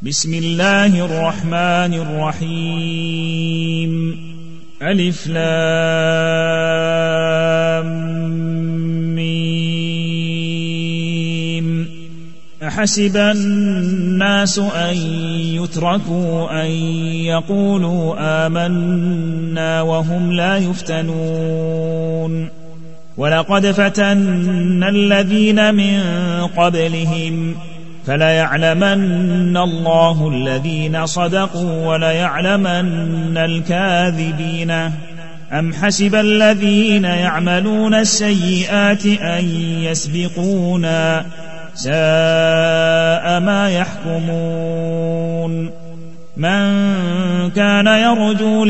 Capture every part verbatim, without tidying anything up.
بسم الله الرحمن الرحيم ألف لام ميم أحسب الناس أن يتركوا أن يقولوا آمنا وهم لا يفتنون ولقد فتنا الذين من قبلهم فليعلمن الله الذين صدقوا وليعلمن الكاذبين أم حسب الذين يعملون السيئات أن يسبقونا ساء ما يحكمون من كان يرجو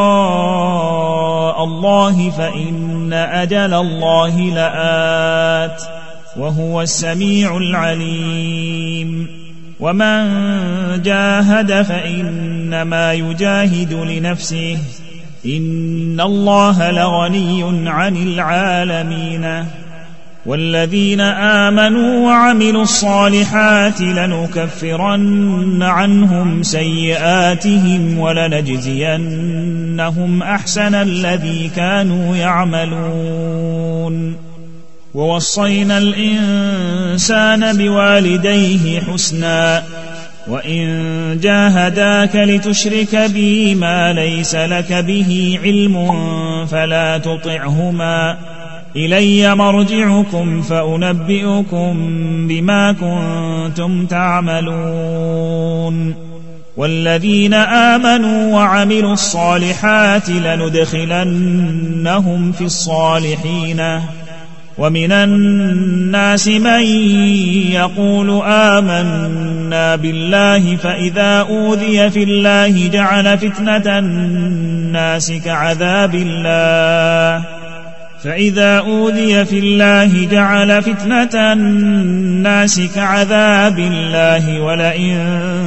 لقاء الله فإن أجل الله لآت وهو السميع العليم ومن جاهد فإنما يجاهد لنفسه إن الله لغني عن العالمين والذين آمنوا وعملوا الصالحات لنكفرن عنهم سيئاتهم ولنجزينهم أحسن الذي كانوا يعملون ووصينا الإنسان بوالديه حسنا وإن جاهداك لتشرك بي ما ليس لك به علم فلا تطعهما إلي مرجعكم فأنبئكم بما كنتم تعملون والذين آمنوا وعملوا الصالحات لندخلنهم في الصالحين ومن الناس من يقول آمنا بالله فإذا أوذي في الله جعل فتنة الناس كعذاب الله فإذا أوذي في الله جعل فتنة الناس كعذاب الله ولئن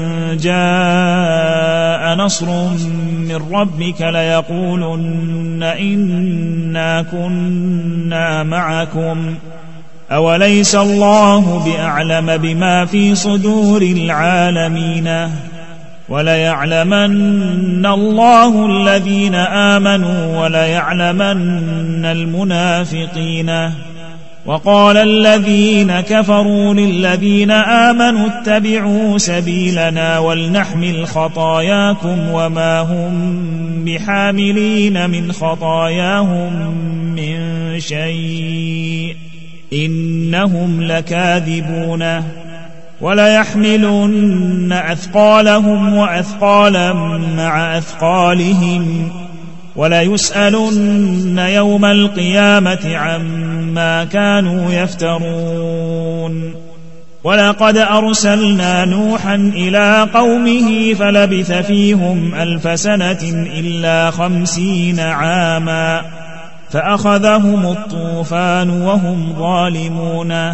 جاء نصر من ربك ليقولن إنا كنا معكم أوليس الله بأعلم بما في صدور العالمين وليعلمن الله الذين آمنوا وليعلمن المنافقين وقال الذين كفروا للذين آمنوا اتبعوا سبيلنا ولنحمل خطاياكم وما هم بحاملين من خطاياهم من شيء إنهم لكاذبون وليحملن أثقالهم وأثقالا مع أثقالهم وليسألن يوم القيامة عما كانوا يفترون ولقد أرسلنا نوحا إلى قومه فلبث فيهم ألف سنة إلا خمسين عاما فأخذهم الطوفان وهم ظالمون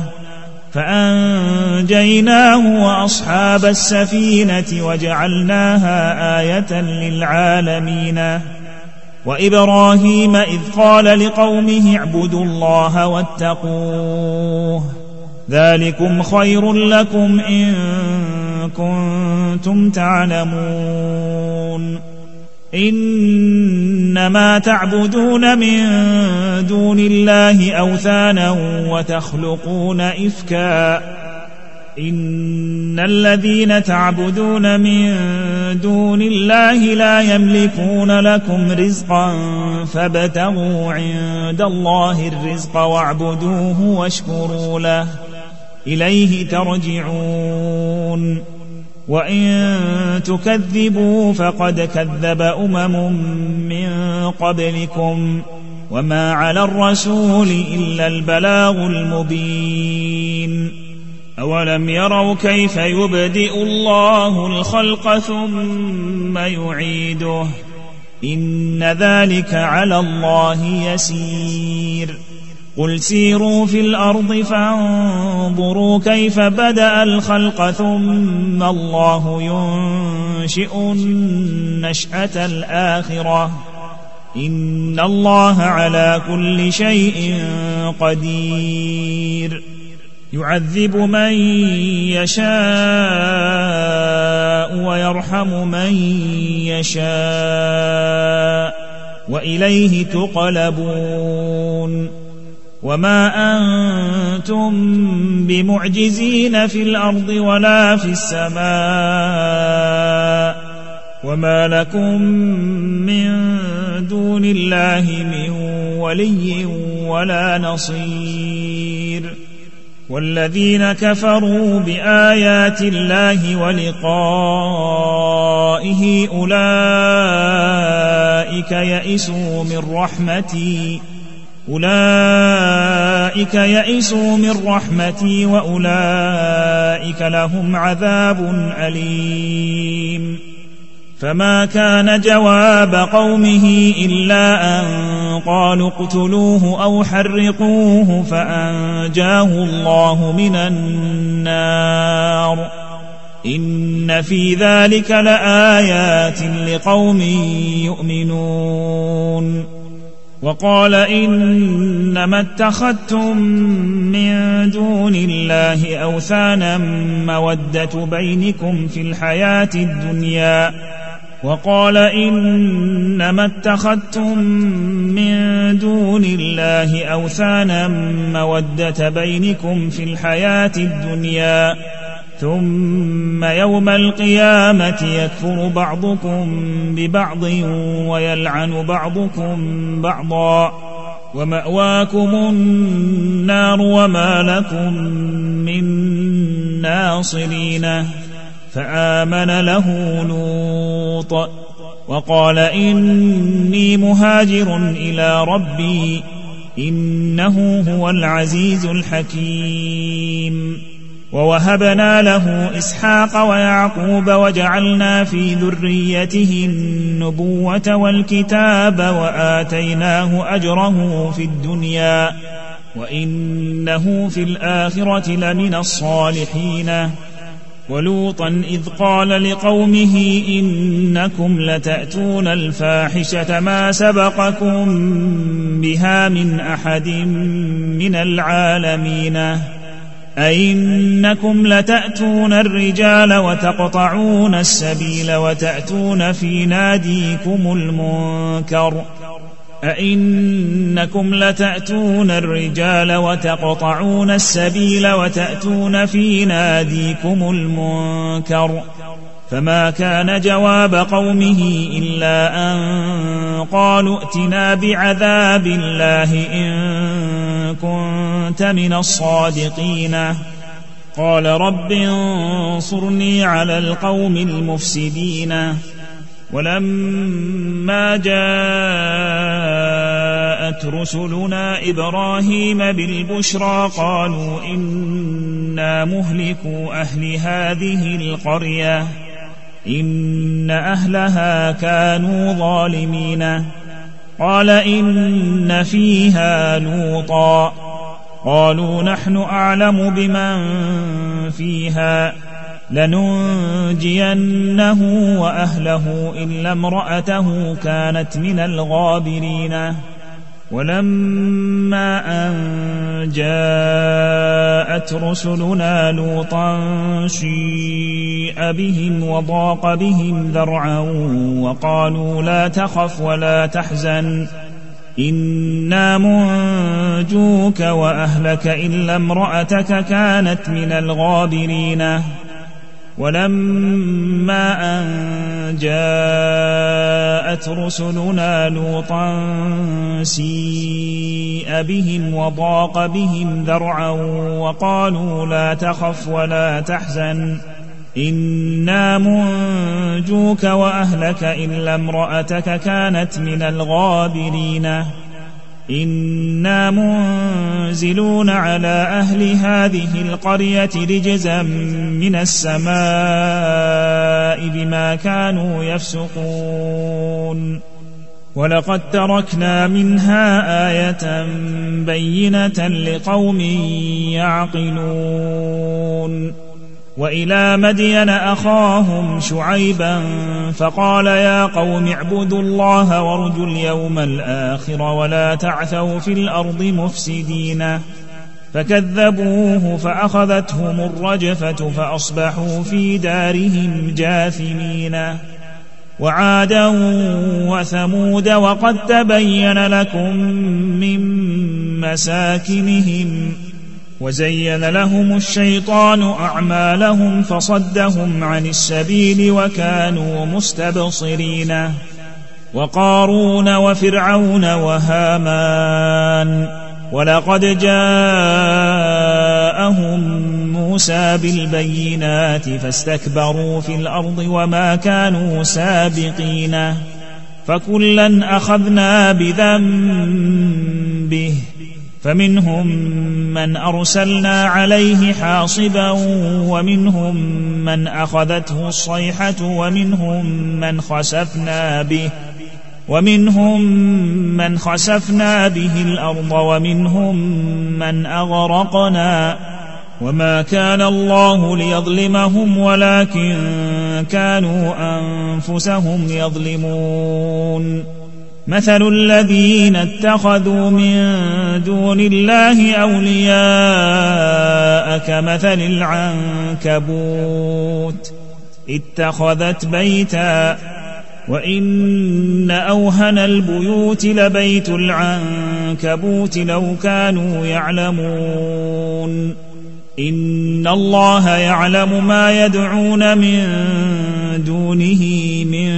فأنجيناه وأصحاب السفينة وجعلناها آية للعالمين وإبراهيم إذ قال لقومه اعبدوا الله واتقوه ذلكم خير لكم إن كنتم تعلمون إنما تعبدون من دون الله أوثانا وتخلقون إفكا إن الذين تعبدون من دون الله لا يملكون لكم رزقا فابتغوا عند الله الرزق واعبدوه واشكروا له إليه ترجعون وإن تكذبوا فقد كذب أمم من قبلكم وما على الرسول إلا البلاغ المبين أولم يروا كيف يبدئ الله الخلق ثم يعيده إن ذلك على الله يسير قل سيروا في الأرض فانظروا كيف بدأ الخلق ثم الله ينشئ النشأة الآخرة إن الله على كل شيء قدير يعذب من يشاء ويرحم من يشاء وإليه تقلبون وما أنتم بمعجزين في الأرض ولا في السماء وما لكم من دون الله من ولي ولا نصير والذين كفروا بآيات الله ولقائه أولئك يئسوا من رحمتي أولئك يئسوا من رحمتي وأولئك لهم عذاب أليم فما كان جواب قومه إلا أن قالوا اقتلوه أو حرقوه فأنجاه الله من النار إن في ذلك لآيات لقوم يؤمنون وقال إنما اتخذتم من دون الله أوثانا مودة بينكم في الحياة الدنيا وقال إنما اتخذتم من دون الله أوثانا مودة بينكم في الحياة الدنيا ثم يوم القيامة يكفر بعضكم ببعض ويلعن بعضكم بعضا ومأواكم النار وما لكم من ناصرين فآمن له لوط وقال إني مهاجر إلى ربي إنه هو العزيز الحكيم ووهبنا له إسحاق ويعقوب وجعلنا في ذريته النبوة والكتاب وآتيناه أجره في الدنيا وإنه في الآخرة لمن الصالحين ولوطا إذ قال لقومه إنكم لتأتون الفاحشة ما سبقكم بها من أحد من العالمين أئنكم لتأتون الرجال وتقطعون السبيل وتأتون في ناديكم المنكر أئنكم لتأتون الرجال وتقطعون السبيل وتأتون في ناديكم المنكر فما كان جواب قومه إلا أن قالوا ائتنا بعذاب الله إن كنت من الصادقين قال رب انصرني على القوم المفسدين ولما جاءت رسلنا إبراهيم بالبشرى قالوا إنا مهلكو أهل هذه القرية إن أهلها كانوا ظالمين قال إن فيها لوطا قالوا نحن أعلم بمن فيها لننجينه وأهله إلا امرأته كانت من الغابرين ولما أن جاءت رسلنا لوطا سيء بهم وضاق بهم ذرعا وقالوا لا تخف ولا تحزن إنا منجوك وأهلك إلا امرأتك كانت من الغابرين ولما أن جاءت رسلنا لوطا سيء بهم وضاق بهم ذرعا وقالوا لا تخف ولا تحزن إنا منجوك وأهلك إلا امرأتك كانت من الغابرين إنا منزلون على أهل هذه القرية رجزا من السماء بما كانوا يفسقون ولقد تركنا منها آية بينة لقوم يعقلون وإلى مدين أخاهم شعيبا فقال يا قوم اعبدوا الله وارجوا اليوم الآخر ولا تعثوا في الأرض مفسدين فكذبوه فأخذتهم الرجفة فأصبحوا في دارهم جاثمين. وعادا وثمود وقد تبين لكم من مساكنهم وزين لهم الشيطان أعمالهم فصدهم عن السبيل وكانوا مستبصرين. وقارون وفرعون وهامان ولقد جاءهم موسى بالبينات فاستكبروا في الأرض وما كانوا سابقين. فكلا أخذنا بذنبه فمنهم من أرسلنا عليه حاصبا ومنهم من أخذته الصيحة ومنهم من خسفنا به ومنهم من خسفنا به الأرض ومنهم من أغرقنا وما كان الله ليظلمهم ولكن كانوا أنفسهم يظلمون. مثل الذين اتخذوا من دون الله أولياء كمثل العنكبوت اتخذت بيتا وإن أوهن البيوت لبيت العنكبوت لو كانوا يعلمون. إن الله يعلم ما يدعون من دونه من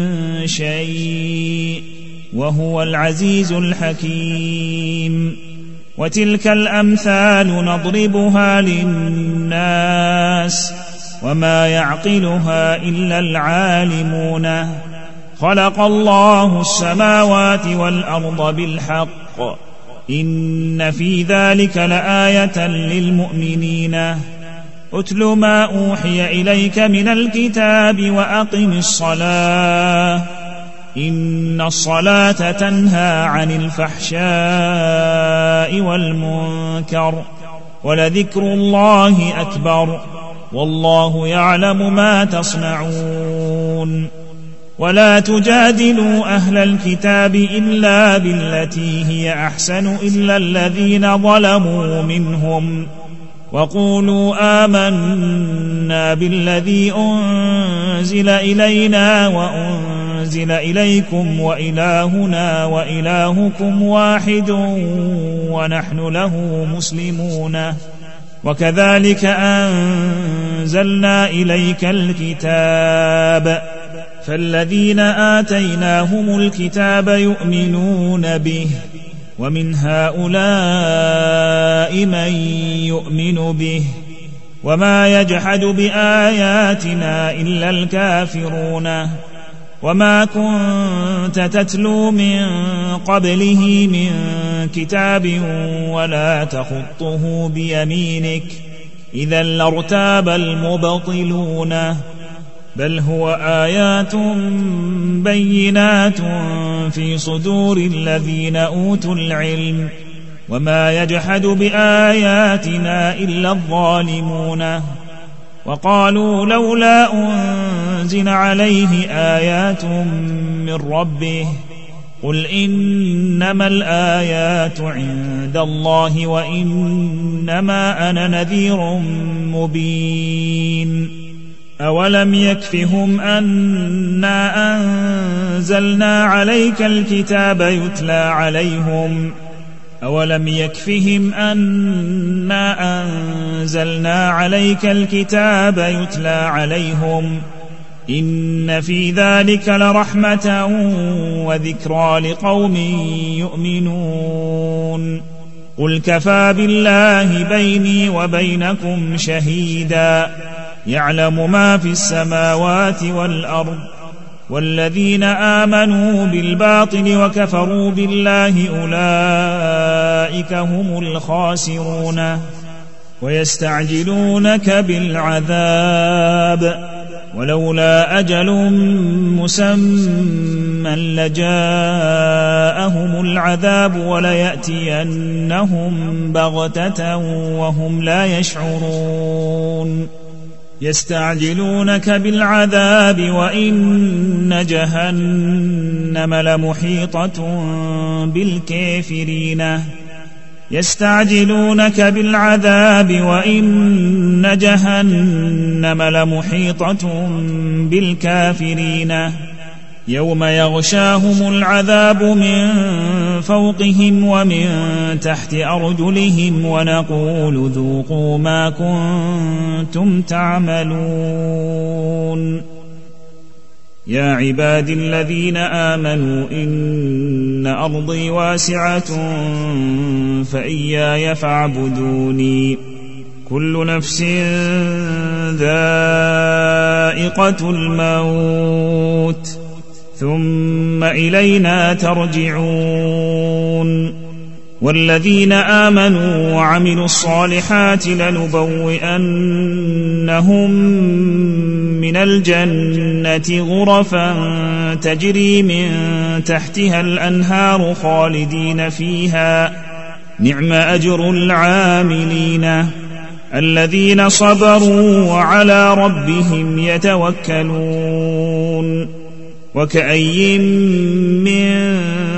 شيء وهو العزيز الحكيم. وتلك الأمثال نضربها للناس وما يعقلها إلا العالمون. خلق الله السماوات والأرض بالحق إن في ذلك لآية للمؤمنين. أتل ما أوحي إليك من الكتاب وأقم الصلاة إن الصلاة تنهى عن الفحشاء والمنكر ولذكر الله أكبر والله يعلم ما تصنعون. ولا تجادلوا أهل الكتاب إلا بالتي هي أحسن إلا الذين ظلموا منهم وقولوا آمنا بالذي أنزل إلينا وأنزل إليكم وإلهنا وإلهكم واحد ونحن له مسلمون. وكذلك أنزلنا إليك الكتاب فالذين آتيناهم الكتاب يؤمنون به ومن هؤلاء من يؤمن به وما يجحد بآياتنا إلا الكافرون. وما كنت تتلو من قبله من كتاب ولا تخطه بيمينك إذا لارتاب المبطلون بل هو آيات بينات في صدور الذين أوتوا العلم وما يجحد بآياتنا إلا الظالمون. وقالوا لولا أنزل عليه آيات من ربه قل إنما الآيات عند الله وإنما أنا نذير مبين. أولم يكفهم أنا أنزلنا عليك الكتاب يتلى عليهم أولم يكفهم أنا أنزلنا عليك الكتاب يتلى عليهم إن في ذلك لرحمة وذكرى لقوم يؤمنون. قل كفى بالله بيني وبينكم شهيدا يعلم ما في السماوات والأرض والذين آمنوا بالباطل وكفروا بالله أولئك هم الخاسرون. ويستعجلونك بالعذاب ولولا أجل مسمى لجاءهم العذاب وليأتينهم بغتة وهم لا يشعرون. يستعجلونك بالعذاب وإن جهنم لمحيطة بالكافرين يستعجلونك بالعذاب وإن جهنم لمحيطة بالكافرين يوم يغشاهم العذاب من فوقهم ومن تحت أرجلهم ونقول ذوقوا ما كنتم تعملون يا عبادي الذين آمنوا إن أرضي واسعة فإياي فاعبدوني كل نفس ذائقة الموت ثم إلينا ترجعون والذين آمنوا وعملوا الصالحات لنبوئنهم من الجنة غرفا تجري من تحتها الأنهار خالدين فيها نعم أجر العاملين الذين صبروا وعلى ربهم يتوكلون وكأي من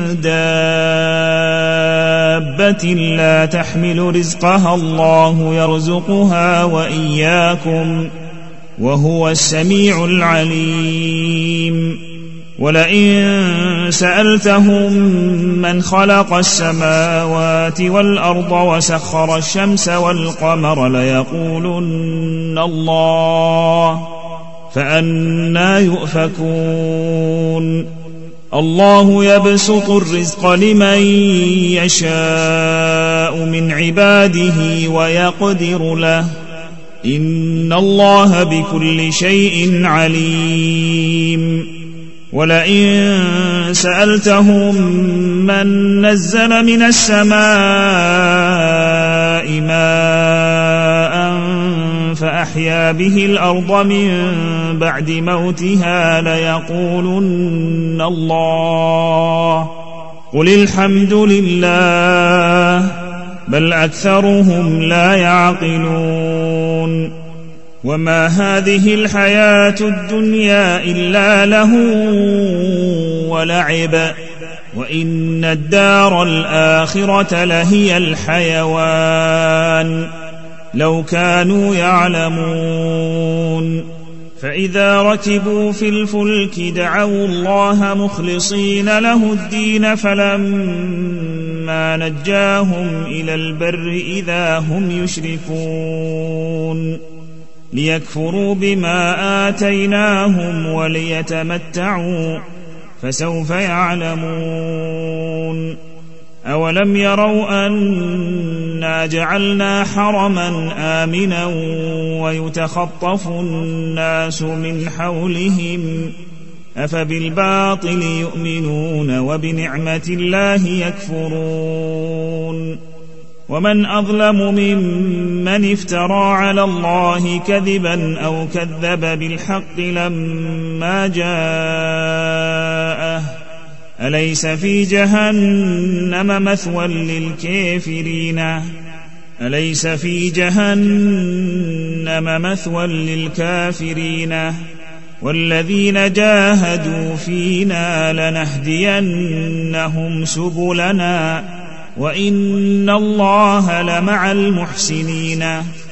دابة لا تحمل رزقها الله يرزقها وإياكم وهو السميع العليم ولئن سألتهم من خلق السماوات والأرض وسخر الشمس والقمر ليقولن الله فأنى يؤفكون الله يبسط الرزق لمن يشاء من عباده ويقدر له إن الله بكل شيء عليم ولئن سألتهم من نزل من السماء ماء فأحيا به الأرض من بعد موتها ليقولن الله قل الحمد لله بل أكثرهم لا يعقلون وما هذه الحياة الدنيا إلا له ولعب وإن الدار الآخرة لهي الحيوان لو كانوا يعلمون فإذا ركبوا في الفلك دعوا الله مخلصين له الدين فلما نجاهم إلى البر إذا هم يشركون ليكفروا بما آتيناهم وليتمتعوا فسوف يعلمون أولم يروا أنا جعلنا حرما آمنا ويتخطف الناس من حولهم أفبالباطل يؤمنون وبنعمة الله يكفرون ومن أظلم ممن افترى على الله كذبا أو كذب بالحق لما جاءه أليس في جهنم مثوى للكافرين أليس في جهنم مثوى للكافرين والذين جاهدوا فينا لنهدينهم سبلنا وإن الله لمع المحسنين